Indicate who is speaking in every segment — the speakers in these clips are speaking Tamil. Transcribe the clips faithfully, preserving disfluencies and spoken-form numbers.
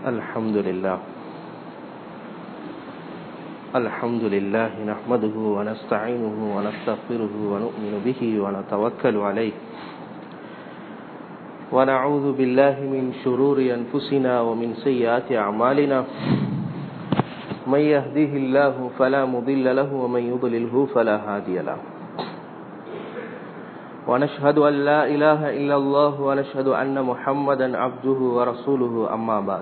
Speaker 1: الحمد لله الحمد لله نحمده ونستعينه ونستغفره ونؤمن به ونتوكل عليه ونعوذ بالله من شرور أنفسنا ومن سيئات أعمالنا من يهده الله فلا مضل له ومن يضلله فلا هادي له ونشهد أن لا إله إلا الله ونشهد أن محمدا عبده ورسوله أما بعد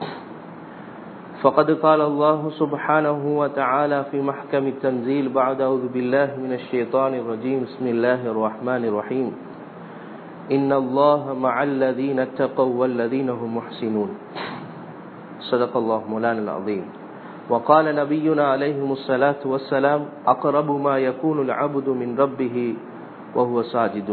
Speaker 1: فقد قال الله سبحانه وتعالى في محكم التنزيل بعد أعوذ بالله من الشيطان الرجيم بسم الله الرحمن الرحيم إن الله مع الذين اتقوا والذين هم محسنون صدق الله مولانا العظيم وقال نبينا عليه الصلاة والسلام أقرب ما يكون العبد من ربه وهو ساجد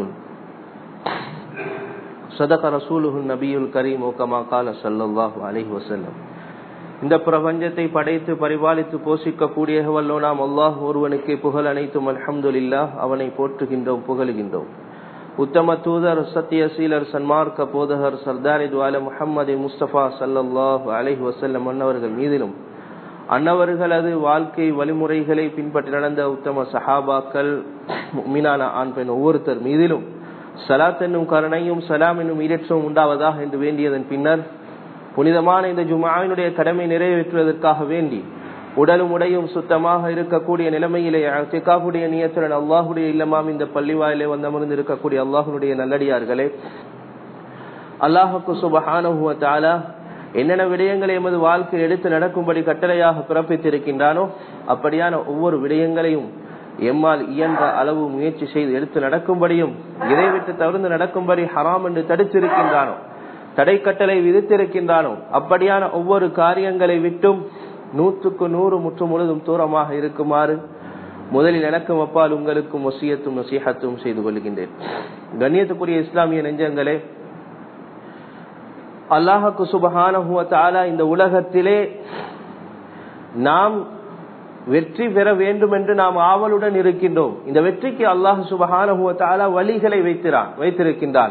Speaker 1: صدق رسوله النبي الكريم وكما قال صلى الله عليه وسلم. இந்த பிரபஞ்சத்தை படைத்து பரிபாலித்து போஷிக்கக்கூடிய வல்லோனாம் அல்லாஹ் ஒருவனுக்கு புகழ் அனைத்தும் அல்ஹம்துலில்லாஹ். அவனை போற்றுகின்றோம், புகழுகின்றோம். உத்தம தூதர், சத்திய சீலர், சன்மார்க்க போதகர், சர்தாரி துவால முஹம்மது முஸ்தபா ஸல்லல்லாஹு அலைஹி வஸல்லம் அன்னவர்கள் மீதிலும் அன்னவர்களது வாழ்க்கை வழிமுறைகளை பின்பற்றி நடந்த உத்தம சஹாபாக்கள், முஃமினான ஆண் பெண் ஒவ்வொருத்தர் மீதிலும் ஸலாத் என்னும் கருணையும் சலாம் என்னும் ஈடேற்றமும் உண்டாவதாக என்று வேண்டியதன் பின்னர் புனிதமான இந்த ஜும்ஆவினுடைய கடமை நிறைவேற்றுவதற்காக வேண்டி உடலும் உடையும் சுத்தமாக இருக்கக்கூடிய நிலைமையிலே இஅ்திகாஃபுடைய நியத்துடன் அல்லாஹ்வுடைய இல்லமாம் இந்த பள்ளிவாயிலே வந்தமர்ந்து இருக்கக்கூடிய அல்லாஹ்வுடைய நல்லடியார்களே, அல்லாஹ்வுக்கு சுப்ஹானஹு வ தஆலா என்னென்ன விடயங்களை எமது வாழ்க்கையில் எடுத்து நடக்கும்படி கட்டளையாக பிறப்பித்திருக்கின்றானோ அப்படியான ஒவ்வொரு விடயங்களையும் எம்மால் இயன்ற அளவு முயற்சி செய்து எடுத்து நடக்கும்படியும், இதை விட்டு தவிர்த்து நடக்கும்படி ஹராம் என்று தடுத்திருக்கின்றானோ, தடை கட்டளை விதித்திருக்கின்றானோ அப்படியான ஒவ்வொரு காரியங்களை விட்டும் நூற்றுக்கு நூறு முற்று முழுதும் தூரமாக இருக்குமாறு முதலில் எனக்கும் அப்பால் உங்களுக்கும் வசியத்தும் நசீஹத்தும் செய்து கொள்கின்றேன். கண்ணியத்துக்குரிய இஸ்லாமிய நெஞ்சங்களே, அல்லாஹ்வுக்கு சுப்ஹானஹு வ தஆலா இந்த உலகத்திலே நாம் வெற்றி பெற வேண்டும் என்று நாம் ஆவலுடன் இருக்கின்றோம். இந்த வெற்றிக்கு அல்லாஹ் சுப்ஹானஹு வ தஆலா வழிகளை வைத்திரான் வைத்திருக்கின்றான்.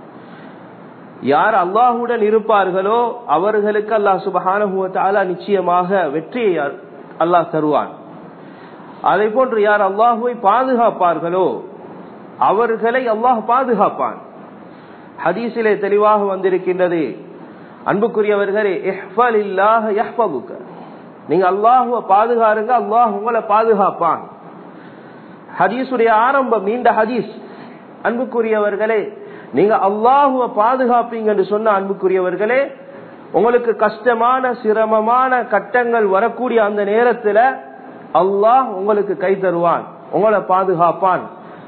Speaker 1: யார் அல்லாஹுடன் இருப்பார்களோ அவர்களுக்கு அல்லாஹ் சுப்ஹானஹு வ தஆலா நிச்சயமாக வெற்றியை அல்லாஹ் தருவான். அதே போன்று யார் அல்லாஹுவை பாதுகாப்பார்களோ அவர்களை அல்லாஹ் பாதுகாப்பான். ஹதீஸிலே தெளிவாக வந்திருக்கின்றது, அன்புக்குரியவர்களே, இஹ்ஃபலில்லாஹ யஹ்ஃபதுக, நீங்க அல்லாஹ்வை பாதுகாருங்க, அல்லாஹ் உங்களை பாதுகாப்பான். ஹதீஸுடைய ஆரம்பம் நீண்ட ஹதீஸ். அன்புக்குரியவர்களே, நீங்க அல்லாஹ்வை பாதுகாப்பீங்க என்று சொன்ன அன்புக்குரியவர்களே, உங்களுக்கு கஷ்டமான சிரமமான கட்டங்கள் வரக்கூடிய அந்த நேரத்தில் அல்லாஹ் உங்களுக்கு கை தருவான், உங்களை பாதுகாப்பான்.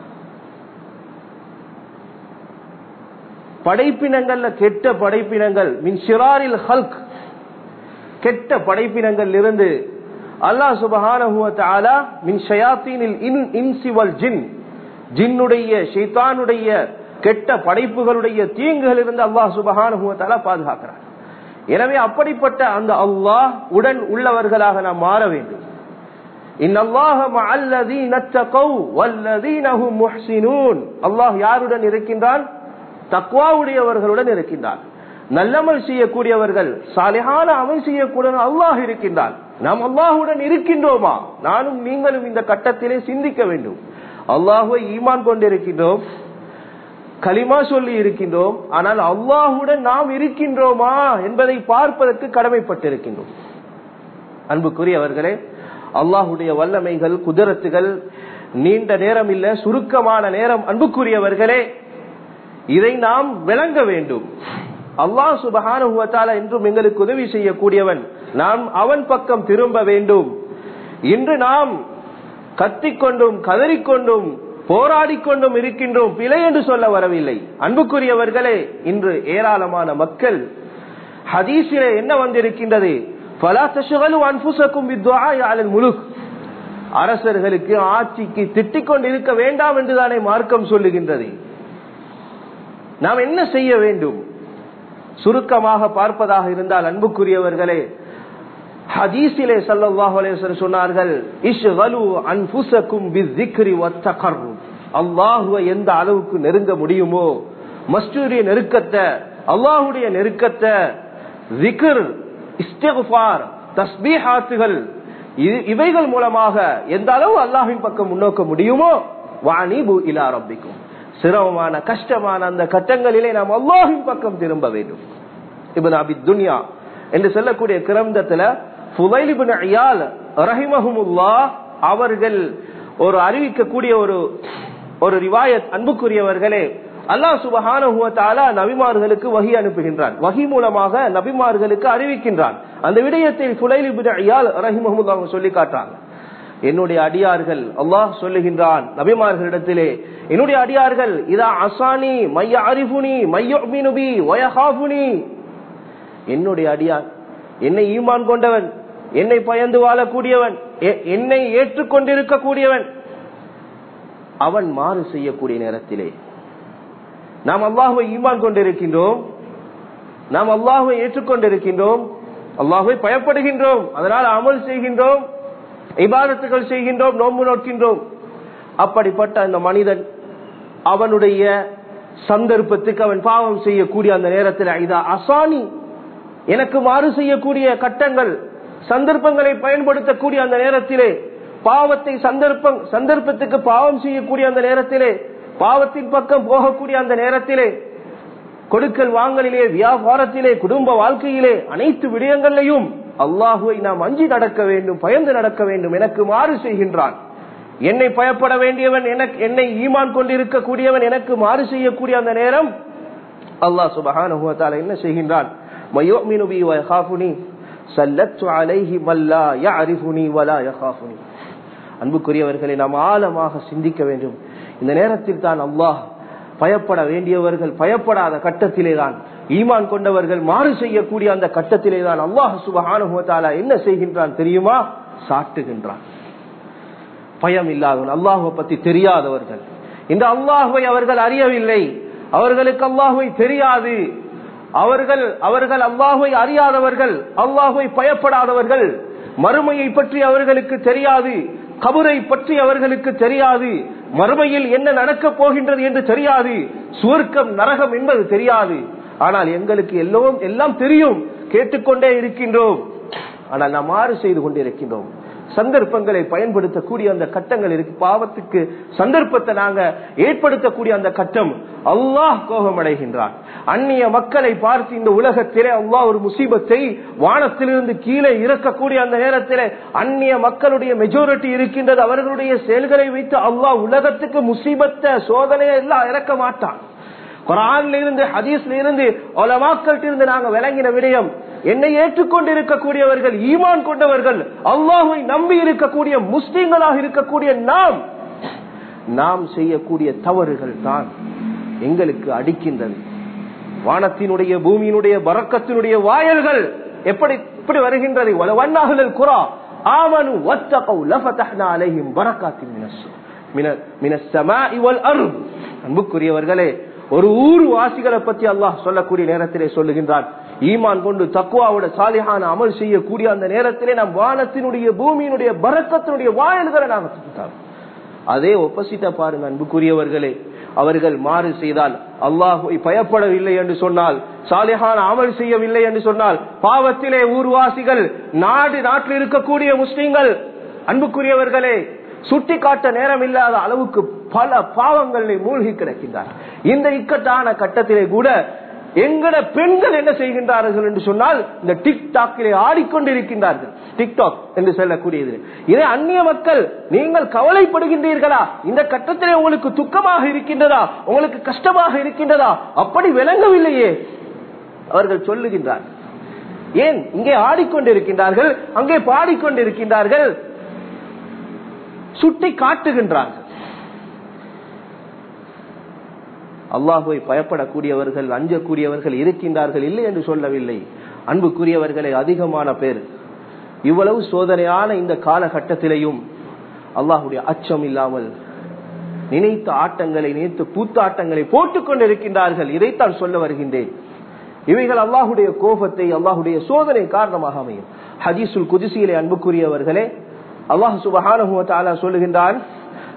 Speaker 1: படைப்பினங்கள்ல கெட்ட படைப்பினங்கள் மின் ஷிராரில் ஹல்க், கெட்ட படைப்பினங்கள் இருந்து அல்லாஹ் சுப்ஹானஹு வ தஆலா மின் ஷயாத்தீனில் இன்சி வல் ஜின், ஜின்னுடைய ஷைத்தானுடைய கெட்ட படைப்புகளுடைய தீங்குகள் இருந்து அல்லாஹ் சுப்ஹானஹு வ தஆலா பாதுகாக்கிறார். எனவே அப்படிப்பட்ட அந்த அல்லாஹ் உடன் உள்ளவர்களாக நாம் மாற வேண்டும். இன்னல்லாஹ மஅல்லதீன தகவ் வல்லதீன ஹும் முஹ்ஸினூன், அல்லாஹ் யாருடன் இருக்கின்றான்? தக்வாவுடையவர்களுடன் இருக்கின்றான். நல்லமல் செய்யக்கூடியவர்கள், சாலிஹான அமல் செய்யக்கூடிய அல்லாஹ் இருக்கின்றான். நாம் அல்லாஹுடன் இருக்கின்றோமா? நானும் நீங்களும் இந்த கட்டத்திலே சிந்திக்க வேண்டும். அல்லாஹ்வை ஈமான் கொண்டிருக்கின்றோம், கலிமா சொல்லி இருக்கின்றோம், ஆனால் அல்லாஹுடன் நாம் இருக்கின்றோமா என்பதை பார்ப்பதற்கு கடமைப்பட்டிருக்கின்றோம். அன்புக்குரியவர்களே, அல்லாஹுடைய வல்லமைகள், குதிரத்துகள் நீண்ட நேரம் இல்ல, சுருக்கமான நேரம். அன்புக்குரியவர்களே, இதை நாம் விளங்க வேண்டும். அல்லாஹ் சுப்ஹானஹு வ தஆலா என்றும் எங்களுக்கு உதவி செய்யக்கூடியவன். நாம் அவன் பக்கம் திரும்ப வேண்டும். இன்று நாம் கத்திக்கொண்டும் கதறிக்கொண்டும் போராடிக்கொண்டும் இருக்கின்றோம், பிழை என்று சொல்ல வரவில்லை. அன்புக்குரியவர்களே, இன்று ஏராளமான மக்கள், ஹதீஸிலே என்ன வந்திருக்கின்றது? ஃபலா தஷ்கலு அன்ஃபுஸகும் பித்துஆஇ அலல் முலுக், அரசர்களுக்கு ஆட்சிக்கு திட்டிக் கொண்டிருக்க வேண்டாம் என்றுதானே மார்க்கம் சொல்லுகின்றது. நாம் என்ன செய்ய வேண்டும்? சுருக்கமாக பார்ப்பதாக இருந்தால் அன்புக்குரியவர்களே, ஹதீஸிலே ஸல்லல்லாஹு அலைஹி வஸல்லம் சொன்னார்கள், இஷ்கலு அன்ஃபுஸகும் பிஸ்ஸிக்ரி வத்தகர்ருப், அல்லாஹ்வை எந்த அளவுக்கு நெருங்க முடியுமோ, மஸ்ஜூரிய நெருக்கத்தை, அல்லாஹ்வுடைய நெருக்கத்தை, zikr இஸ்திக்ஃபார், தஸ்பீஹாத்துகள், இவைகள் மூலமாக எந்த அளவு அல்லாஹ்வின் பக்கம் முன்னோக்க முடியுமோ வானிபு இலா ரப்பிக்கும், சிரமமான கஷ்டமான அந்த கட்டங்களிலே நாம் அல்லாஹ்வின் பக்கம் திரும்ப வேண்டும். இப்னு அபி துன்யா என்று சொல்லக்கூடிய கிரந்தத்துல ஃபுதைல் இப்னு இயால் ரஹிமஹுமுல்லாஹ் அவர்கள் ஒரு அறிவிக்கக்கூடிய ஒரு ஒரு ரிவாயத், அன்புக்குரியவர்களே, அல்லாஹ் சுப்ஹானஹு வ தஆலா நபிமார்களுக்கு வஹி அனுப்புகின்றான், வஹி மூலமாக நபிமார்களுக்கு அறிவிக்கின்றான். அந்த விடயத்தில் ஃபுதைல் இப்னு இயால் ரஹிமஹுமுல்லாஹ் சொல்லி காட்டுறாங்க, என்னுடைய அடியார்கள், அல்லாஹ் சொல்லுகின்றான் நபிமார்களிடத்திலே, என்னுடைய அடியார்கள் இதா அசானி மைய அரிஃபுனி மையுமினு பி வயஹாஃபுனி, என்னுடைய அடியார், என்னை ஈமான் கொண்டவன், என்னை பயந்து வாழக்கூடியவன், என்னை ஏற்றுக்கொண்டிருக்க கூடியவன், அவன் மாறு செய்யக்கூடிய நேரத்திலே நாம் அல்லாஹ்வை ஈமான் கொண்டிருக்கின்றோம், நாம் அல்லாஹ்வை ஏற்றுக்கொண்டிருக்கின்றோம், அல்லாஹ்வை பயப்படுகின்றோம், அதனால் அமல் செய்கின்றோம், இபாதத்துகள் செய்கின்றோம், நோன்பு நோக்கின்றோம். அப்படிப்பட்ட அந்த மனிதன் அவனுடைய சந்தர்ப்பத்துக்கு அவன் பாவம் செய்யக்கூடிய அந்த நேரத்தில் இதா அசானி, எனக்கு மாறு செய்யக்கூடிய கட்டங்கள் சந்தர்ப்பங்களை பயன்படுத்தக்கூடிய அந்த நேரத்திலே, பாவத்தை சந்தர்ப்பம் சந்தர்ப்பத்துக்கு பாவம் செய்யக்கூடிய அந்த நேரத்திலே, பாவத்தின் பக்கம் போகக்கூடிய அந்த நேரத்திலே, கொடுக்கல் வாங்கலிலே, வியாபாரத்திலே, குடும்ப வாழ்க்கையிலே, அனைத்து விடயங்களிலையும் அல்லாஹுவை நாம் அஞ்சி நடக்க வேண்டும், பயந்து நடக்க வேண்டும். எனக்கு மாறு செய்கின்றான், என்னை பயப்பட வேண்டியவன், எனக்கு என்னை ஈமான் கொண்டிருக்க கூடியவன் எனக்கு மாறு செய்யக்கூடிய அந்த நேரம் அல்லாஹ் சுப்ஹானஹு வ தஆலா என்ன செய்கின்றான், மயுமினு பி வ யகாஃபுனி சல்லத்து அலைஹி மல்லா யஅரிஃபுனி வலா யகாஃபுனி. அன்புக்குரியவர்களை நாம் ஆழமாக சிந்திக்க வேண்டும். இந்த நேரத்தில் தான் அல்லாஹ் பயப்பட வேண்டியவர்கள் பயப்படாத கட்டத்திலே தான், ஈமான் கொண்டவர்கள் மாறு செய்யக்கூடிய அந்த கட்டத்திலே தான் அல்லாஹ் சுப்ஹானஹு வ தஆலா என்ன செய்கின்றான் தெரியுமா, சாட்டுகின்றான். பயம் இல்லாதவன், அல்லாஹ்வை பத்தி தெரியாதவர்கள், இந்த அல்லாஹ்வை அவர்கள் அறியவில்லை, அவர்களுக்கு அல்லாஹ்வை தெரியாது, அவர்கள் அவர்கள் அல்லாஹ்வை அறியாதவர்கள், அல்லாஹ்வை பயப்படாதவர்கள், மறுமையை பற்றி அவர்களுக்கு தெரியாது, கபரை பற்றி அவர்களுக்கு தெரியாது, மறுமையில் என்ன நடக்கப் போகின்றது என்று தெரியாது, சுவர்க்கம் நரகம் என்பது தெரியாது. ஆனால் எங்களுக்கு எல்லாம் எல்லாம் தெரியும், கேட்டுக்கொண்டே இருக்கின்றோம், ஆனால் நாம் மாறு செய்து கொண்டிருக்கின்றோம். சந்தர்ப்பங்களை பயன்படுத்தக்கூடிய அந்த கட்டங்கள் இருக்கு, பாவத்துக்கு சந்தர்ப்பத்தை நாங்க ஏற்படுத்தக்கூடிய அந்த கட்டம் அல்லாஹ் கோபம் அடைகின்றான். அந்நிய மக்களை பார்த்து இந்த உலகத்திலே அல்லாஹ் ஒரு முசீபத்தை வானத்திலிருந்து கீழே இறக்கக்கூடிய அந்த நேரத்திலே அந்நிய மக்களுடைய மெஜாரிட்டி இருக்கின்றது, அவர்களுடைய செயல்களை வைத்து அல்லாஹ் உலகத்துக்கு முசீபத்தை சோதனையை எல்லாம் இறக்க மாட்டான். குர்ஆன்ல இருந்து ஹதீஸ்ல இருந்து உலமாக்களிட்ட இருந்து நாங்க விளங்கின விடயம், என்னை ஏற்றுக்கொண்டு இருக்கக்கூடியவர்கள், ஈமான் கொண்டவர்கள், அல்லாஹ்வை நம்பி இருக்கக்கூடிய முஸ்லிம்களாக இருக்கக்கூடிய நாம் நாம் செய்யக்கூடிய தவறுகள் தான் எங்களுக்கு அடிக்கின்றது. வானத்தினுடைய பூமியினுடைய பரக்கத்தினுடைய வாயல்கள் எப்படி எப்படி வருகின்றது, வலவன்னஹுல் குரா ஆமனு வத்தகவு லஃபதஹ்னா அலைஹிம் பரக்காத்தின் மினஸ் மினஸ் ஸமாஇ வல் அர்த். அன்புக்குரியவர்களே, ஒரு ஊர் வாசிகளை பற்றி அல்லாஹ் சொல்லக்கூடிய நேரத்திலே சொல்லுகின்றான், ஈமான் கொண்டு தக்வாவோட சாலிஹான அமல் செய்யக்கூடிய அந்த நேரத்திலே நாம் வானத்தினுடைய பூமியினுடைய பரக்கத்தினுடைய வாயல்களை நாங்கள் சுத்தம். அதே ஒப்போசிட்டா பாருங்க அன்புக்குரியவர்களே, அவர்கள் மாறு செய்தால், அல்லாஹ்வை பயப்படவில்லை என்று சொன்னால், சாலிஹான அமல் செய்யவில்லை என்று சொன்னால், பாவத்திலே ஊர்வாசிகள், நாடு நாட்டில் இருக்கக்கூடிய முஸ்லிம்கள் அன்புக்குரியவர்களே சுட்டி காட்ட நேரம் இல்லாத அளவுக்கு பல பாவங்களை மூழ்கி கிடக்கின்றார். இந்த இக்கட்டான கட்டத்திலே கூட எங்கட பெண்கள் என்ன செய்கின்றார்கள் என்று சொன்னால், இந்த டிக்டாக்கிலே ஆடிக்கொண்டிருக்கின்றார்கள். டிக்டாக் என்று சொல்லக்கூடியது, இதை அந்நிய மக்கள் நீங்கள் கவலைப்படுகின்றீர்களா, இந்த கட்டத்திலே உங்களுக்கு துக்கமாக இருக்கின்றதா, உங்களுக்கு கஷ்டமாக இருக்கின்றதா, அப்படி விளங்கவில்லையே அவர்கள் சொல்லுகின்றார். ஏன் இங்கே ஆடிக்கொண்டிருக்கின்றார்கள், அங்கே பாடிக்கொண்டிருக்கின்றார்கள், சுட்டி காட்டுகின்றார்கள். அல்லாஹ்வை பயப்படக்கூடியவர்கள், அஞ்சக்கூடியவர்கள் இருக்கின்றார்கள், இல்லை என்று சொல்லவில்லை. அன்புக்குரியவர்களை அதிகமான பேர் இவ்வளவு சோதனையான இந்த காலகட்டத்திலேயும் அல்லாஹ்வுடைய அச்சம் இல்லாமல் நினைத்த ஆட்டங்களை, நினைத்த கூத்தாட்டங்களை போட்டுக் கொண்டிருக்கின்றார்கள். இதைத்தான் சொல்ல வருகின்றேன். இவைகள் அல்லாஹ்வுடைய கோபத்தை, அல்லாஹ்வுடைய சோதனை காரணமாக அமையும். ஹதீஸுல் குதுஸியிலே அன்புக்குரியவர்களே அல்லாஹ் சுப்ஹானஹு வ தஆலா சொல்லுகின்றான்,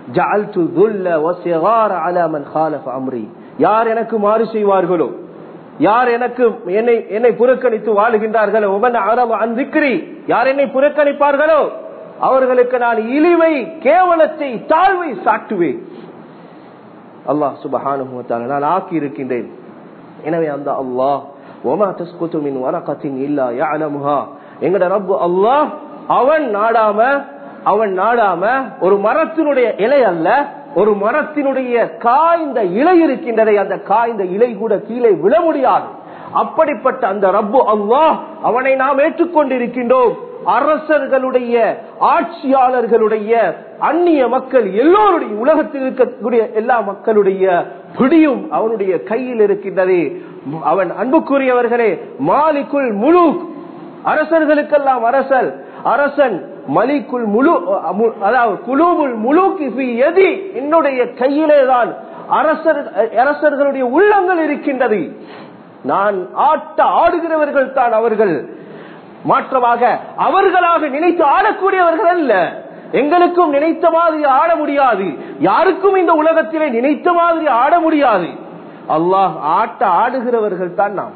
Speaker 1: ஜஅல்து துல்ல வ ஸிகார அலா மன் காலஃப அம்ரி. யார் எனக்கு மாறு செய்வார்களோ, யார் எனக்கு என்னை என்னை புறக்கணித்து வாழுகின்றார்களோ, உமன் அரபு அந்திக்ரி, யார் என்னை புறக்கணிப்பார்களோ அவர்களுக்கு நான் இழிவை, கேவலத்தை, தாழ்வை சாட்டுவேன். அல்லாஹ் சுப்ஹானஹு வ தஆலா நான் ஆக்கி இருக்கின்றேன். எனவே அந்த அல்லாஹ் வமா தஸ்குது மின் வரகத்தின் இல்லா யஅலமுஹா, எங்கட ரப்பு அல்லாஹ் அவன் நாடாம அவன் நாடாம ஒரு மரத்தினுடைய இலை அல்ல, ஒரு மரத்தினுடைய காய்ந்த இலை இருக்கின்றதை அந்த காய்ந்த இலை கூட கீழே விழ முடியாது. அப்படிப்பட்ட அந்த ரப்பு அல்லாஹ் அவனை நாம் ஏற்றுக்கொண்டிருக்கின்றோம். அரசர்களுடைய, ஆட்சியாளர்களுடைய, அந்நிய மக்கள் எல்லோருடைய, உலகத்தில் இருக்கக்கூடிய எல்லா மக்களுடைய பிடியும் அவனுடைய கையில் இருக்கின்றது. அவன் அன்புக்குரியவர்களே மாலிக்குல் முலூக், அரசர்களுக்கெல்லாம் அரசன் அரசன் மலிக்குல் முழு, அதாவது குலூபுல் முலூக் ஃபீ யதி, என்னுடைய கையிலே தான் அரசர் அரசர்களுடைய உள்ளங்கள் இருக்கின்றது. நான் ஆட்ட ஆடுகிறவர்கள் தான் அவர்கள், மாற்றமாக அவர்களாக நினைத்து ஆடக்கூடியவர்கள் அல்ல. எங்களுக்கும் நினைத்த மாதிரி ஆட முடியாது, யாருக்கும் இந்த உலகத்திலே நினைத்த மாதிரி ஆட முடியாது. அல்லாஹ் ஆட்ட ஆடுகிறவர்கள் தான் நாம்.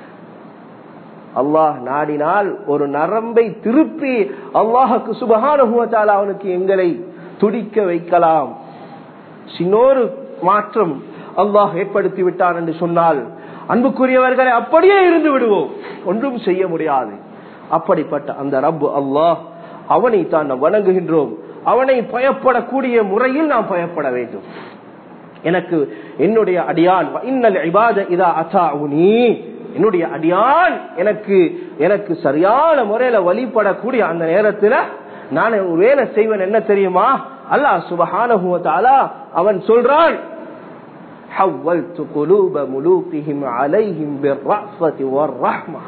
Speaker 1: அல்லாஹ் நாடினால் ஒரு நரம்பை திருப்பி அல்லாஹுக்கு சுப்ஹானஹு வ தஆலா அவனுக்கு எங்களை துடிக்க வைக்கலாம். சின்னொரு மாற்றம் அல்லாஹ் ஏற்படுத்தி விட்டான் என்று சொன்னால் அன்புக்குரியவர்களை அப்படியே இருந்து விடுவோம், ஒன்றும் செய்ய முடியாது. அப்படிப்பட்ட அந்த ரப்பு அல்லாஹ், அவனை தான் நாம் வணங்குகின்றோம். அவனை பயப்படக்கூடிய முறையில் நாம் பயப்பட வேண்டும். எனக்கு என்னுடைய அடியான் இன்னல் இபாத இதா அதாஉனி, என்னுடைய அடியான் எனக்கு எனக்கு சரியான முறையில வழிபடக்கூடிய அந்த நேரத்தில் நான் வேலை செய்வேன். என்ன தெரியுமா? அல்லாஹ் சுப்ஹானஹு வ தஆலா அவன் சொல்றான், ஹவ்வல்து குலூப முலூகிஹிம் அலைஹிம் பிர்ரஃபதி வர்ரஹ்மா.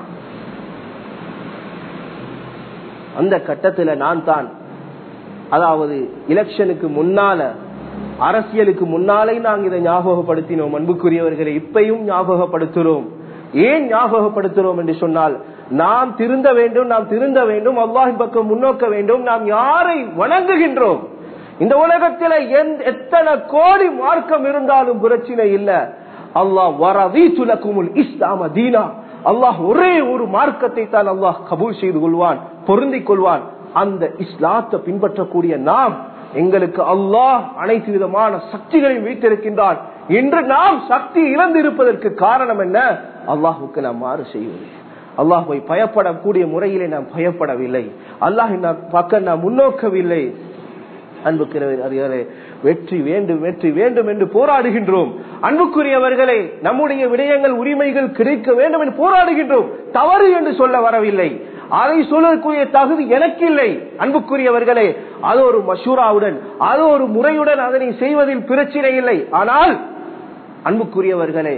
Speaker 1: அந்த கட்டத்தில் நான் தான், அதாவது எலெக்ஷனுக்கு முன்னால, அரசியலுக்கு முன்னாலே நாங்கள் இதை ஞாபகப்படுத்தினோம். அன்புக்குரியவர்களை இப்பையும் ஞாபகப்படுத்துறோம். ஏன் ஞாபகப்படுத்துறோம் என்று சொன்னால், நாம் திருந்த வேண்டும், நாம் திருந்த வேண்டும், அல்லாஹ்வின் பக்கம் முன்னோக்க வேண்டும். நாம் யாரை வணங்குகின்றோம்? இந்த உலகத்தில் எத்தனை கோடி மார்க்கம் இருந்தாலும் பிரச்சனை இல்ல. அல்லாஹ் வரதீது லகுமுல் இஸ்லாம தீனா, அல்லாஹ் ஒரே ஒரு மார்க்கத்தை தான் அல்லாஹ் கபூல் செய்து கொள்வான், பொருந்திக் கொள்வான். அந்த இஸ்லாத்தை பின்பற்றக்கூடிய நாம், எங்களுக்கு அல்லாஹ் அனைத்து விதமான சக்திகளையும் வைத்திருக்கின்றான். இன்று நாம் சக்தி இழந்து இருப்பதற்கு காரணம் என்ன? அல்லாஹுக்கு நாம் மாறு செய்வது. அல்லாஹ்வை பயப்படக்கூடிய முறையிலே நாம் பயப்படவில்லை, அல்லாஹின் பக்கம் நாம் முன்னோக்கவில்லை. அன்புக்குரியவர்களே, வெற்றி வேண்டும் வெற்றி வேண்டும் என்று போராடுகின்றோம். அன்புக்குரியவர்களே, நம்முடைய விடயங்கள், உரிமைகள் கிடைக்க வேண்டும் என்று போராடுகின்றோம். தவறு என்று சொல்ல வரவில்லை, அதை சொல்லக்கூடிய தகுதி எனக்கு இல்லை. அன்புக்குரியவர்களே, அது ஒரு மஷூராவுடன், அது ஒரு முறையுடன் அதனை செய்வதில் பிரச்சனை இல்லை. ஆனால் அன்புக்குரியவர்களே,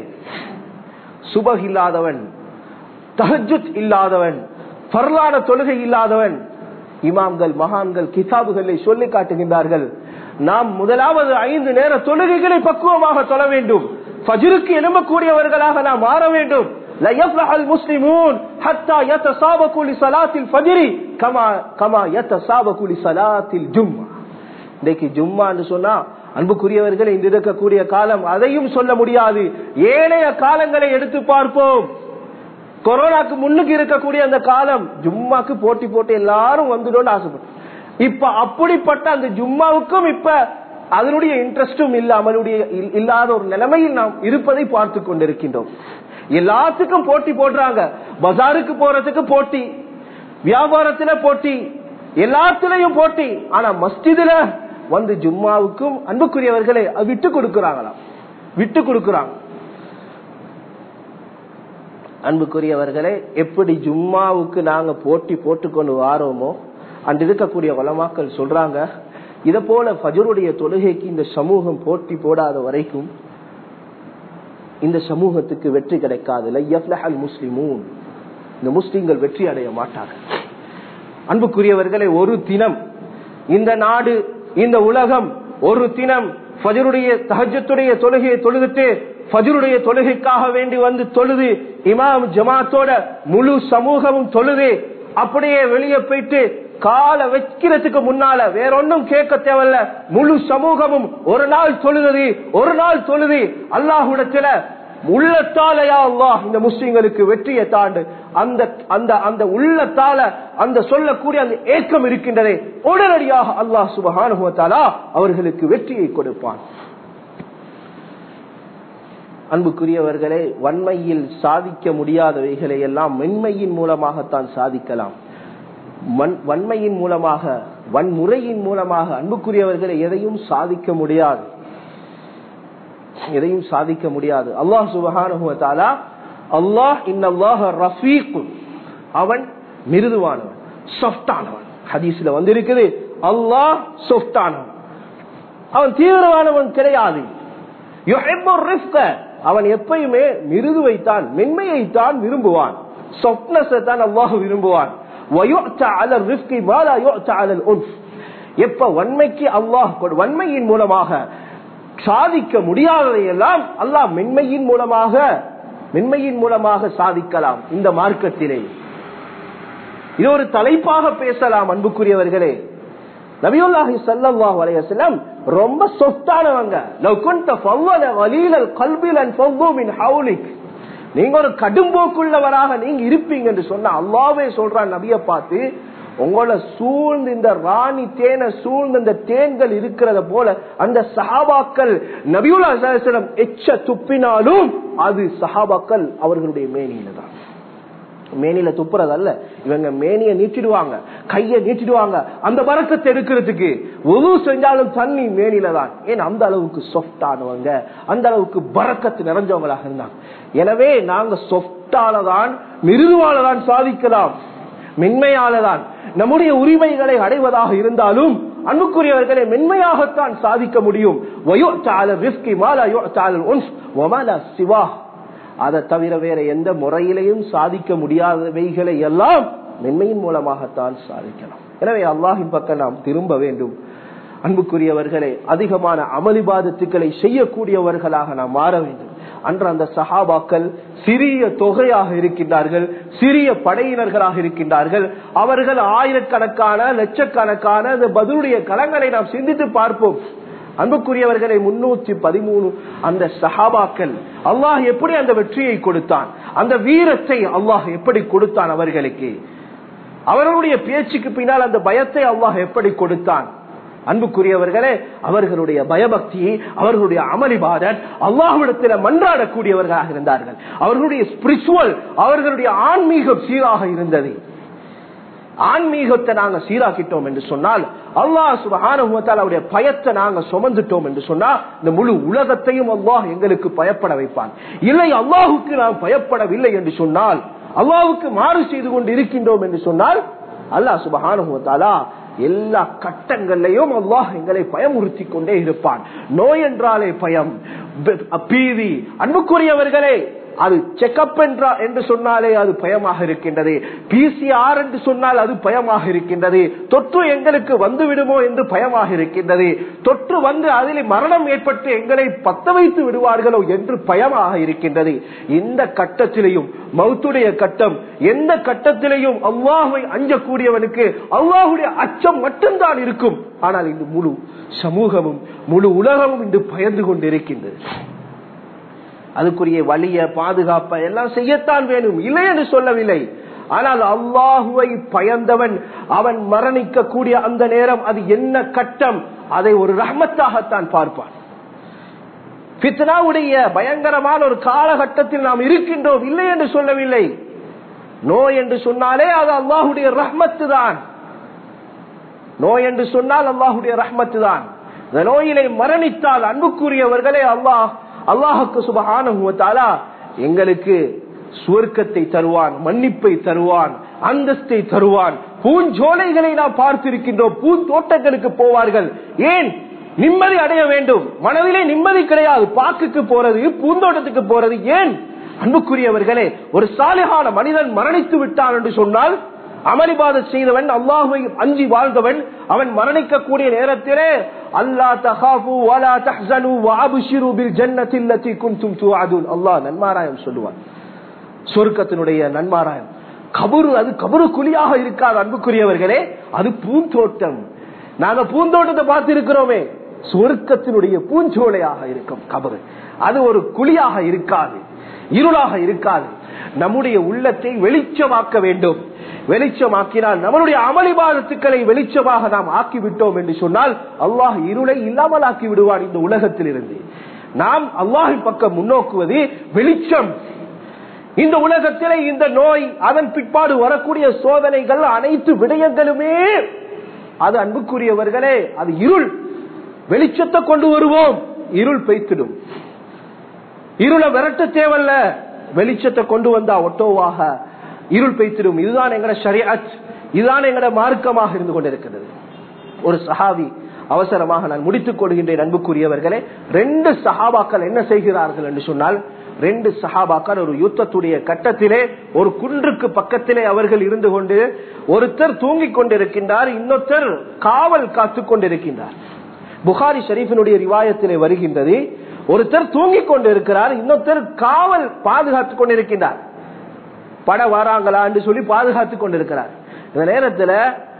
Speaker 1: சுபஹ் இல்லாதவன், தஹஜ்ஜுத் இல்லாதவன், ஃபர்லான தொழுகை இல்லாதவன், இமாம்கள் மகான்கள் கிதாபுகளை சொல்லி காட்டுகின்றார்கள், நாம் முதலாவது ஐந்து நேர தொழுகைகளை பக்குவமாக தொழ வேண்டும். ஃபஜ்ருக்கு எழும்பக்கூடியவர்களாக நாம் மாற வேண்டும். لا يفلح المسلمون حتى يتسابقوا لصلاه الفجر كما كما يتسابقوا لصلاه الجمعه. இன்னைக்கு ஜும்மான்னு சொன்னா அன்புக்குரியவர்கள் இந்த இருக்கக்கூடிய காலம், அதையும் சொல்ல முடியாது. ஏனைய காலங்களை எடுத்து பார்ப்போம். கொரோனாக்கு முன்னுக்கு இருக்கக்கூடிய அந்த காலம், ஜும்மாக்கு போட்டி போட்டு எல்லாரும் வந்துடும் ஆசைப்பட்டு, இப்ப அப்படிப்பட்ட அந்த ஜும்மாவுக்கும் இப்ப அதனுடைய இன்ட்ரெஸ்டும் இல்லாமல் இல்லாத ஒரு நிலைமையில் நாம் இருப்பதை பார்த்து கொண்டிருக்கின்றோம். எல்லாத்துக்கும் போட்டி போடுறாங்க. பஜாருக்கு போறதுக்கு போட்டி, வியாபாரத்துல போட்டி, எல்லாத்திலையும் போட்டி. ஆனா மஸ்ஜிதுல வந்து ஜும்மாவுக்கும் அன்புக்குரியவர்களை விட்டு கொடுக்கிறாங்களாம், விட்டு கொடுக்கிறாங்க. அன்புக்குரியவர்களே, எப்படி ஜும்மாவுக்கு நாங்க போட்டி போட்டுக்கொண்டு வாரோமோ, அன்று இருக்கக்கூடிய உலமாக்கள் சொல்றாங்க, இத போல ஃபஜ்ருடைய தொழுகைக்கு இந்த சமூகம் போட்டி போடாத வரைக்கும் இந்த சமூகத்துக்கு வெற்றி கிடைக்காது. லயஃப்லஹல் முஸ்லிமூன், இந்த முஸ்லிம்கள் வெற்றி அடைய மாட்டார்கள். அன்புக்குரியவர்களே, ஒரு தினம் இந்த நாடு, இந்த உலகம் ஒரு தினம் ஃபஜ்ருடைய தஹஜ்ஜுடைய தொழுகையை தொழுதுட்டு ஃபஜ்ருடைய தொழுகைக்காக வேண்டி வந்து தொழுது, இமாம் ஜமாத்தோட முழு சமூகமும் தொழுது, அப்படியே வெளியே போயிட்டு கால வைக்கிறதுக்கு முன்னால வேற ஒன்றும் கேட்க தேவையில்ல, முழு சமூகமும் ஒரு நாள் தொழுது ஒரு நாள் தொழுது அல்லாஹ்விடத்துல உள்ளத்தால யா அல்லாஹ் இந்த முஸ்லிம்களுக்கு வெற்றியை தாண்டு, அந்த அந்த அந்த உள்ளத்தால அந்த சொல்லக்கூடிய அந்த ஏக்கம் இருக்கின்றதே, உடனடியாக அல்லாஹ் சுப்ஹானஹு வ தஆலா அவர்களுக்கு வெற்றியை கொடுப்பான். அன்புக்குரியவர்களே, வன்மையில் சாதிக்க முடியாதவைகளை எல்லாம் மென்மையின் மூலமாகத்தான் சாதிக்கலாம். வன்மையின் மூலமாக, வன்முறையின் மூலமாக அன்புக்குரியவர்களை எதையும் சாதிக்க முடியாது, எதையும் சாதிக்க முடியாது. அல்லாஹ் சுப்ஹானஹு வ தஆலா அல்லாஹ் இன்னல்லாஹ ரஃபீக், அவன் மிருதுவானவன், சாஃப்டானவன். ஹதீஸ்ல வந்திருக்குது அல்லாஹ் சாஃப்டானவன், அவன் தீவிரமானவன் கிடையாது. யுஹிப்புர் ரிஃப்க, அவன் எப்பயுமே மிருதுவைத்தான் மென்மையைத்தான் விரும்புவான், சாஃப்ட்னஸ் தான் அல்லாஹ் விரும்புவான். வயுஅத அலர் ரிஃப்கி மா லா யுஅத அலல் உன்ஃப், எப்ப வன்மைக்கு அல்லாஹ் வன்மையின் மூலமாக சாதிக்க முடியாததை எல்லாம் அல்லாஹ் மென்மையின் மூலமாக மென்மையின் மூலமாக சாதிக்கலாம். இந்த மார்க்கத்திலே இது ஒரு தலைப்பாக பேசலாம். அன்புக்குரியவர்களே, நபியுல்லாஹி ஸல்லல்லாஹு அலைஹி வஸல்லம் ரொம்ப சாஃப்டானவங்க. லவ் குன்த ஃபவ்வல கலீலல் கல்பி லன் ஃபவ்வு மின் ஹவுலிக், நீங்க ஒரு கடும்போக்குள்ளவராக நீங்க இருப்பீங்க என்று சொன்ன அல்லாஹ்வே சொல்றான் நபியை பார்த்து, உங்களை சூழ்ந்து இந்த ராணி தேனை சூழ்ந்த இந்த தேன்கள் இருக்கிறத போல அந்த சஹாபாக்கள் நபியுல்லாஹி ஸல்லல்லாஹு அலைஹி வஸல்லம் எச்ச துப்பினாலும் அது சஹாபாக்கள் அவர்களுடைய மேனியில தான். மேனில துப்புறது அல்ல, இவங்க மேனிய நீட்டிடுவாங்க, கைய நீட்டிடுவாங்க அந்த பரக்கத்தை எடுக்கிறதுக்கு. ஒது செஞ்சாலும் தண்ணி மேனில தான். ஏன் அந்த அளவுக்கு சாஃப்டானவங்க, அந்த அளவுக்கு பரக்கத்து நிறைஞ்சவங்களாக இருந்தாங்க. எனவே நாங்க சாஃப்டாலதான் மிருதுவாலதான் சாதிக்கலாம், மென்மையாலதான் நம்முடைய உரிமைகளை அடைவதாக இருந்தாலும் அன்புக்குரியவர்களை மென்மையாகத்தான் சாதிக்க முடியும். அதை தவிர வேற எந்த முறையிலையும் சாதிக்க முடியாதவைகளை எல்லாம் மென்மையின் மூலமாகத்தான் சாதிக்கலாம். எனவே அல்லாஹின் பக்கம் நாம் திரும்ப வேண்டும். அன்புக்குரியவர்களே, அதிகமான அமளிபாதத்துக்களை செய்யக்கூடியவர்களாக நாம் மாற வேண்டும். அன்று அந்த சஹாபாக்கள் சிறிய தொகையாக இருக்கின்றார்கள், சிறிய படையினர்களாக இருக்கின்றார்கள். அவர்கள் ஆயிரக்கணக்கான லட்சக்கணக்கான அந்த பத்ருடைய களங்களை நாம் சிந்தித்து பார்ப்போம். அன்புக்குரியவர்களை முன்னூத்தி பதிமூணு அந்த சஹாபாக்கள் அல்லாஹ் எப்படி அந்த வெற்றியை கொடுத்தான், அந்த வீரத்தை அல்லாஹ் எப்படி கொடுத்தான் அவர்களுக்கு, அவர்களுடைய பேச்சுக்கு பின்னால் அந்த பயத்தை அல்லாஹ் எப்படி கொடுத்தான். அன்புக்குரியவர்களே, அவர்களுடைய பயபக்தி, அவர்களுடைய அமளிபாதத், அல்லாஹ்விடத்தில் மன்றாடக்கூடியவர்களாக இருந்தார்கள். அவர்களுடைய ஸ்பிரிச்சுவல், அவர்களுடைய ஆன்மீகம் சீராக இருந்தது. ஆன்மீகத்தை நாங்க சீராக்கிட்டோம் என்று சொன்னால், அல்லாஹ் சுப்ஹானஹு வ தஆலாவுடைய பயத்தை நாங்க சுமந்துட்டோம் என்று சொன்னா, இந்த முழு உலகத்தையும் அல்லாஹ் எங்களுக்கு பயப்பட வைப்பான். இல்லை அல்லாஹுக்கு நாம் பயப்படவில்லை என்று சொன்னால், அல்லாஹுக்கு மாறு செய்து கொண்டு இருக்கின்றோம் என்று சொன்னால், அல்லாஹ் சுப்ஹானஹு வ தஆலா எல்லா கட்டங்களையும் அல்லாஹ் எங்களை பயமுறுத்தி கொண்டே இருப்பான். நோய் என்றாலே பயம், பீதி. அன்புக்குரியவர்களே, அது செக்அப் என்றா என்று சொன்னாலே அது பயமாக இருக்கின்றது, பிசிஆர் என்று சொன்னால் அது பயமாக இருக்கின்றது, தொற்று எங்களுக்கு வந்து விடுமோ என்று பயமாக இருக்கின்றது, தொற்று வந்து அதில் மரணம் ஏற்பட்டு எங்களை பத்த வைத்து விடுவார்களோ என்று பயமாக இருக்கின்றது. இந்த கட்டத்திலையும், மௌத்துடைய கட்டம், எந்த கட்டத்திலையும் அல்லாஹ்வை அஞ்சக்கூடியவனுக்கு அல்லாஹ்வுடைய அச்சம் மட்டும்தான் இருக்கும். ஆனால் இந்த முழு சமூகமும் முழு உலகமும் இன்று பயந்து கொண்டிருக்கின்றது. அதுக்குரிய வலிய பாதுகாப்பை எல்லாம் செய்யத்தான் வேணும், இல்லை என்று சொல்லவில்லை. ஆனால் அல்லாஹுவை பயந்தவன் அவன் மரணிக்க கூடிய அந்த நேரம் அது என்ன கட்டம், அதை ஒரு ரஹ்மத்தாகத்தான் பார்ப்பான். ஃபித்னாவுடைய பயங்கரமான ஒரு காலகட்டத்தில் நாம் இருக்கின்றோம், இல்லை என்று சொல்லவில்லை. நோய் என்று சொன்னாலே அது அல்லாஹுடைய ரஹ்மத்து தான். நோய் என்று சொன்னால் அல்லாஹுடைய ரஹ்மத்து தான். இந்த நோயிலை மரணித்தால் அன்புக்குரியவர்களே, அல்லாஹ் அல்லாஹுக்கு சுப்ஹானஹு வ தஆலா எங்களுக்கு சுவர்க்கத்தை தருவான், மன்னிப்பை தருவான், அந்தஸ்தை தருவான். பூஞ்சோலைகளை நாம் பார்த்திருக்கின்றோம், பூந்தோட்டங்களுக்கு போவார்கள். ஏன்? நிம்மதி அடைய வேண்டும். மனதிலே நிம்மதி கிடையாது, பாக்குக்கு போறது, பூந்தோட்டத்துக்கு போறது. ஏன்? அன்புக்குரியவர்களே, ஒரு சாலிஹான மனிதன் மரணித்து விட்டான் என்று சொன்னால், அமளிபாதத் செய்தவன், அல்லாஹ்வை அஞ்சி வாழ்ந்தவன், அவன் மரணிக்கக்கூடிய நேரத்திலே அல்லாஹ் தகாஃபு வலா தஹ்ஸனு வஅப்ஷிரு பில் ஜன்னத்தி அல்லதி குன்தும் துஅதுன், அல்லாஹ் நன்மாராயம் சொல்லுவான். சொர்க்கத்தினுடைய நன்மாராயம். கபரு, அது கபரு குழியாக இருக்காது அன்புக்குரியவர்களே, அது பூந்தோட்டம். நாங்க பூந்தோட்டத்தை பார்த்து இருக்கிறோமே, சொர்க்கத்தினுடைய பூஞ்சோலையாக இருக்கும் கபரு. அது ஒரு குழியாக இருக்காது. இருளாக இருக்காது. நம்முடைய உள்ளத்தை வெளிச்சமாக்க வேண்டும். வெளிச்சமாக்கினால் நம்மளுடைய அமளிபாதத்துக்களை வெளிச்சமாக நாம் ஆக்கிவிட்டோம் என்று சொன்னால் அல்லாஹ் இருளை இல்லாமல் ஆக்கி விடுவான் இந்த உலகத்தில் இருந்து. நாம் அல்லாஹின் பக்கம் முன்னோக்குவது வெளிச்சம். இந்த உலகத்திலே இந்த நோய், அதன் பிற்பாடு வரக்கூடிய சோதனைகள், அனைத்து விடயங்களுமே அது அன்புக்குரியவர்களே அது இருள். வெளிச்சத்தை கொண்டு வருவோம், இருள் பெய்த்திடும். இருளை விரட்ட தேவல்ல, வெளிச்சத்தை கொண்டு வந்தா ஒட்டோவாக இருள் பெய்த்திடும். இதுதான் எங்கட ஷரீஅத், இதுதான் எங்கட மார்க்கமாக இருந்து கொண்டிருக்கிறது. ஒரு சஹாபி, அவசரமாக நான் முடித்துக் கொள்கின்றேன் அன்புக்குரியவர்களே, ரெண்டு சஹாபாக்கள் என்ன செய்கிறார்கள் என்று சொன்னால், ரெண்டு சஹாபாக்கள் ஒரு யுத்தத்துடைய கட்டத்திலே ஒரு குன்றுக்கு பக்கத்திலே அவர்கள் இருந்து கொண்டு, ஒருத்தர் தூங்கிக் கொண்டிருக்கின்றார், இன்னொருத்தர் காவல் காத்துக் கொண்டிருக்கின்றார். புகாரி ஷரீஃபினுடைய ரிவாயத்திலே வருகின்றது, ஒருத்தர் தூங்கிக் கொண்டிருக்கிறார், இன்னொருத்தர் காவல் பாதுகாத்துக் கொண்டிருக்கின்றார். பட வராங்களா என்று சொல்லி பாதுகாத்துக் கொண்டிருக்கிறார். இந்த நேரத்தில்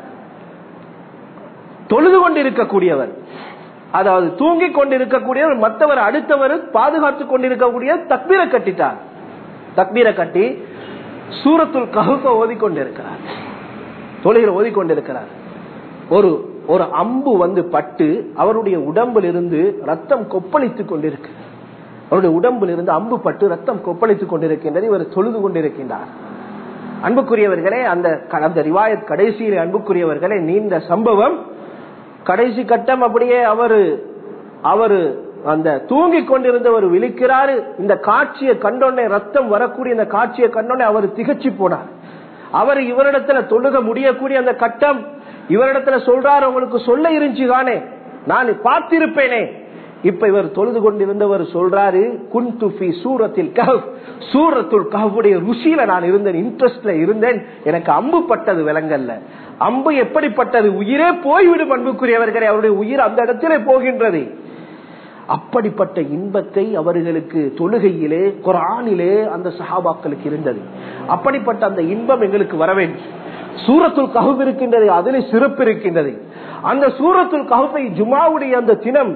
Speaker 1: தொழுது கொண்டிருக்கக்கூடியவர், அதாவது தூங்கிக் கொண்டிருக்கக்கூடியவர், மற்றவர் அடுத்தவர் பாதுகாத்துக் கொண்டிருக்கக்கூடிய தக்பீரை கட்டிட்டார். தக்பீரை கட்டி சூரத்துல் கஹ்ஃப ஓதிக்கொண்டிருக்கிறார், தொழுகிற ஓதிக்கொண்டிருக்கிறார். ஒரு ஒரு அம்பு வந்து பட்டு அவருடைய உடம்பில் இருந்து ரத்தம் கொப்பளித்துக் கொண்டிருக்கு. அவருடைய உடம்பில் இருந்து அம்பு பட்டு ரத்தம் கொப்பளித்துக் கொண்டிருக்கின்றது. இவர் தொழுது கொண்டிருக்கின்றார். அன்புக்குரியவர்களே, அந்த அந்த ரிவாயத் கடைசியில் அன்புக்குரியவர்களே நீண்ட சம்பவம், கடைசி கட்டம் அப்படியே அவரு அவரு அந்த தூங்கிக் கொண்டிருந்தவர் விழிக்கிறாரு. இந்த காட்சியை கண்டோன்னே, ரத்தம் வரக்கூடிய இந்த காட்சியை கண்டோன்னே அவர் திகச்சு போனார். அவர் இவரிடத்துல தொழுக முடியக்கூடிய அந்த கட்டம், இவரிடத்துல சொல்றாரு, உங்களுக்கு சொல்ல இருந்துச்சு தானே, நான் பார்த்திருப்பேனே. இப்ப இவர் தொழுது கொண்டிருந்தவர் சொல்றாரு, குன்து ஃபீ சூரத்தில் கஹ்ஃப், சூரத்துல் கஹ்ஃபுடைய ருசியில நான் இருந்தேன், இன்ட்ரெஸ்ட்ல இருந்தேன், எனக்கு அம்பு பட்டது விலங்கல்ல. அம்பு எப்படிப்பட்டது, உயிரே போய்விடும் அன்புக்குரியவர்களே, அவருடைய உயிர் அந்த இடத்திலே போகின்றது. அப்படிப்பட்ட இன்பத்தை அவர்களுக்கு தொழுகையிலே, குர்ஆனிலே அந்த சஹாபாக்களுக்கு இருந்தது. அப்படிப்பட்ட அந்த இன்பம் எங்களுக்கு வர வேண்டும். சூரத்துல் கஹ்ஃப் இருக்கின்றது, அதிலே சிறப்பு இருக்கின்றது. அந்த சூரத்துல் கஹ்ஃபை ஜுமாவுடைய அந்த தினம்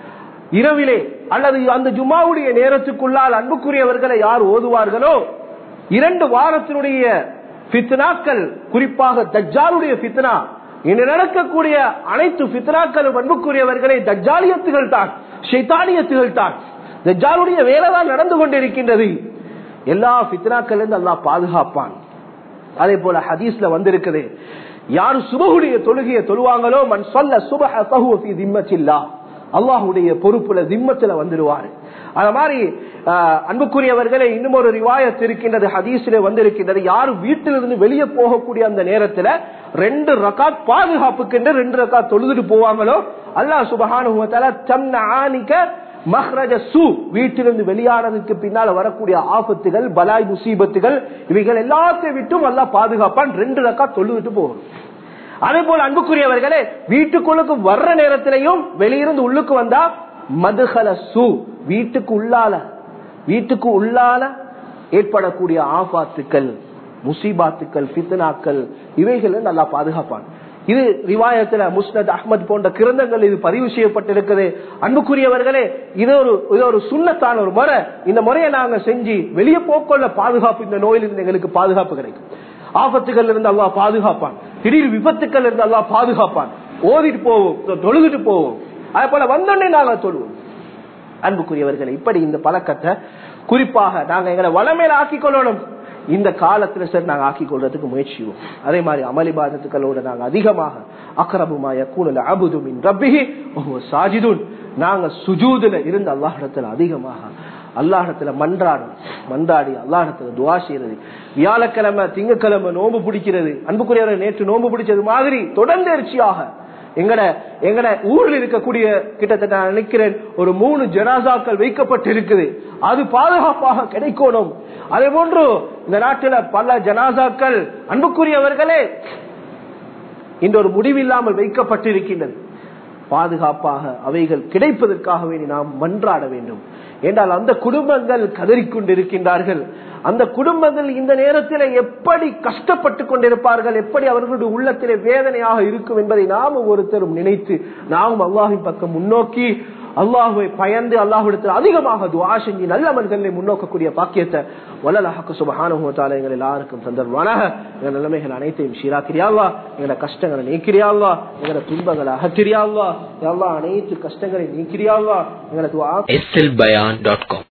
Speaker 1: இரவிலே அல்லது அந்த ஜுமாவுடைய நேரத்துக்குள்ளால் அன்புக்குரியவர்களை யார் ஓதுவார்களோ, இரண்டு வாரத்தினுடைய ஃபித்னாக்கள், குறிப்பாக தஜ்ஜாலுடைய ஃபித்னா, இன்று நடக்கக்கூடிய அனைத்து ஃபித்னாக்களும் அன்புக்குரியவர்களை தஜ்ஜாலியத்துகள் தான், ஷைத்தானியத்துகள் தான். தஜ்ஜாலுடைய வேலைதான் நடந்து கொண்டிருக்கின்றது. எல்லா ஃபித்னாக்கள் இருந்து அல்லாஹ் பாதுகாப்பான். அதே போல ஹதீஸ்ல வந்திருக்குது, யார் சுபஹுடைய தொழுகையை தொழுவாங்களோ, மன் ஸல்ல சுபஹ ஃபஹுவ ஃபீ திம்மத்தில்லாஹ், அல்லாஹ்வுடைய பொறுப்புல திம்மத்துல வந்துருவாரு. அத மாதிரி அன்புக்குரியவர்களே, இன்னும் ஒரு ரிவாயத் இருக்கின்றது, ஹதீஸ்ல வந்திருக்கின்றது, யார் வீட்டிலிருந்து வெளியே போகக்கூடிய அந்த நேரத்துல ரெண்டு ரகாத் பாதுகாப்புக்கு என்று ரெண்டு ரகாத் தொழுதுட்டு போவாங்களோ, அல்லாஹ் சுப்ஹானஹு வ தஆலா தம்னஆனிக மஹ்ரஜ சூ, வீட்டிலிருந்து வெளியானதுக்கு பின்னால வரக்கூடிய ஆபத்துகள், பலாய் முசீபத்துகள், இவைகள் எல்லாத்தையும் விட்டும் அல்லாஹ் பாதுகாப்பான். ரெண்டு ரகாத் தொழுதுட்டு போகணும். அதே போல அன்புக்குரியவர்களே, வீட்டுக்குள்ளுக்கு வர்ற நேரத்திலையும் வெளியிருந்து உள்ளுக்கு வந்தா மதுகல சூ, வீட்டுக்கு உள்ளால வீட்டுக்கு உள்ளால ஏற்படக்கூடிய ஆபாத்துக்கள், முசீபாத்துக்கள், ஃபித்னாக்கள், இவைகள் நல்லா பாதுகாப்பான். இது ரிவாயத்துல முஸ்னத் அஹ்மத் போன்ற கிரந்தங்கள் இது பதிவு செய்யப்பட்டிருக்கிறது. அன்புக்குரியவர்களே, இது ஒரு இது ஒரு சுன்னத்தான ஒரு முறை. இந்த முறையை நாங்க செஞ்சு வெளியே போக்கொள்ள பாதுகாப்பு, இந்த நோயிலிருந்து எங்களுக்கு பாதுகாப்பு கிடைக்கும். ஆபத்துகள் இருந்து அல்லாஹ் பாதுகாப்பான், திடீர் விபத்துக்கள் இருந்து அல்லாஹ் பாதுகாப்பான். ஓதிட்டு போவோம், தொழுதுட்டு போவோம், அதே போல வந்தோடனே நாங்க தொழுவோம். அன்புக்குரியவர்களை, இப்படி இந்த பழக்கத்தை குறிப்பாக நாங்க எங்களை வளமையில ஆக்கிக் கொள்ளணும். இந்த காலத்துல சரி நாங்க ஆக்கிக் கொள்றதுக்கு முயற்சிவோம். அதே மாதிரி அமளிபாதத்துக்களோட நாங்க அதிகமாக அக்ரபுமா யகூனுல் அப்து மின் ரப்பிஹி வஹுவ சாஜிதுன், நாங்க சுஜூதுல இருந்து அல்லாஹ்விடத்துல அதிகமாக அல்லாஹ்விடத்துல மன்றாடும், மன்றாடி அல்லாஹ்விடத்துல துஆ செய்யறது. வியாழக்கிழமை திங்கக்கிழமை நோன்பு பிடிக்கிறது. அன்புக்குரியவர்கள், நேற்று நோன்பு பிடிச்சது மாதிரி தொடர்ந்தேர்ச்சியாக எங்கட எங்கட ஊரில் இருக்கக்கூடிய கிட்டத்தட்ட நான் நினைக்கிறேன் ஒரு மூணு ஜனாசாக்கள் வைக்கப்பட்டு இருக்குது. அது பாதுகாப்பாக கிடைக்கணும். அதே போன்று இந்த நாட்டில் பல ஜனாசாக்கள் அன்புக்குரியவர்களே இன்று ஒரு முடிவில்லாமல் வைக்கப்பட்டிருக்கின்றது. பாதுகாப்பாக அவைகள் கிடைப்பதற்காக வேண்டி நாம் மன்றாட வேண்டும். என்றால் அந்த குடும்பங்கள் கதறிக்கொண்டிருக்கின்றார்கள். அந்த குடும்பங்கள் இந்த நேரத்தில் எப்படி கஷ்டப்பட்டு கொண்டிருப்பார்கள், எப்படி அவர்களுடைய உள்ளத்திலே வேதனையாக இருக்கும் என்பதை நாம் ஒவ்வொருத்தரும் நினைத்து நாம் அல்லாஹ்வின் பக்கம் முன்னோக்கி அல்லாஹ்வை பயந்து அல்லாஹ்விடத்தில் அதிகமாக துஆ செஞ்சு நல்ல அமல்களை முன்னோக்கக்கூடிய பாக்கியத்தை வல்லல் ஹக் சுப்ஹானஹு வ தஆலா எங்கள் எல்லாருக்கும் தந்தருவானாக. எங்கள் நிலைமைகள் அனைத்தையும் சீராக்கிறியா அல்லாஹ், எங்களோட கஷ்டங்களை நீக்கிறியா அல்லாஹ், எங்களோட துன்பங்களை அகற்றியா அல்லாஹ், யா அல்லாஹ் அனைத்து கஷ்டங்களை நீக்கிறியா அல்லாஹ். எங்களோட துஆ
Speaker 2: S L Bayan dot com